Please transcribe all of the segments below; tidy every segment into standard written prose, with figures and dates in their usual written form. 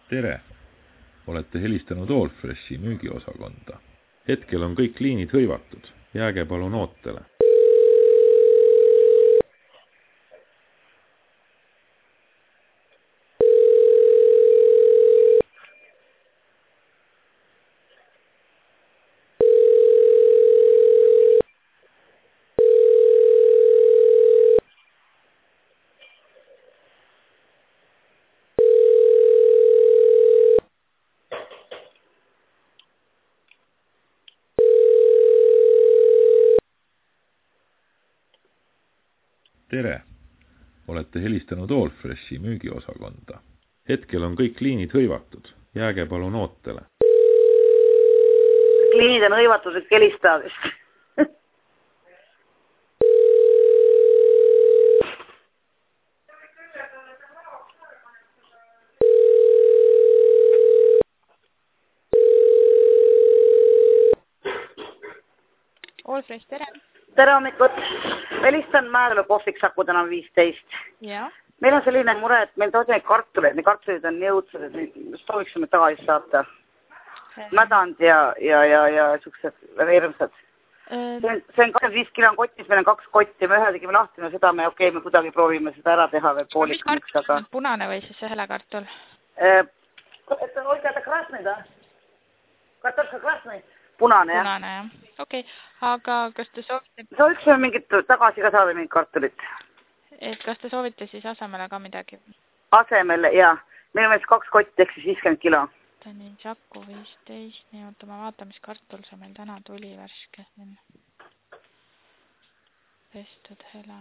Tere! Olete helistanud Allfreshi müügiosakonda. Hetkel on kõik liinid hõivatud. Jääge palun ootele. Tere! Olete helistanud Allfreshi müügiosakonda. Hetkel on kõik liinid hõivatud. Jääge palun ootele. Liinid on hõivatud, et helistada. Allfresh, tere! Tere hommikut! Helistan Määrele kohviksaku täna 15. Ja. Meil on selline mure, et meil toodi neid kartuleid. Need kartulid on nii õudsed, et sooviksime tagasi saata. Mädand ja siuksed hirmsad. See on 25 kilo on kotis, meil on 2 kotti. Me ühe tegime lahti, no seda me me kuidagi proovime seda ära teha veel poolik. Mis kartul on punane või siis helekartul? Olge, ta krasnai, da? Kartolka krasnai? Punane, jah. Punane, jah. Okei, aga kas te soovite... Sooviksime mingit tagasi ka saada mingit kartulit? Et kas te soovite siis asemele ka midagi? Asemele, jaa. Meil on 2 kotti, ehk siis 50 kilo. Nii, Saku 15. Nii, oota, ma vaatan, mis kartul see meil täna tuli värske. Pestud hela.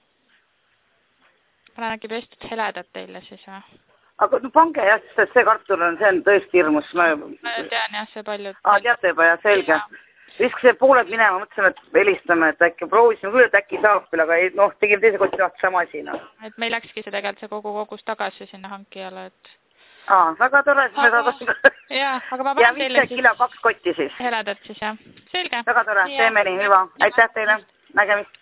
Panen äkki pestud heledat teile siis, või? Aga no pange jah, sest see kartul on, see on tõesti hirmus. Ma tean jah, see paljud... Teate juba, jah, selge. Visk see pooled minema, mõtlesime, et helistame, et äkki proovisime küll, et äkki saab veel, aga noh, tegime teise kotti lahti sama asi. Et meil läkski see tegelikult see kogus tagasi sinna hankijale, et... väga tore, siis me saadame. Jaa, aga ma panen teile siis... 50 kilo 2 kotti siis. Heledat siis, jah. Selge. Väga tore, teeme nii, hüva. Aitäh teile. Nägemist.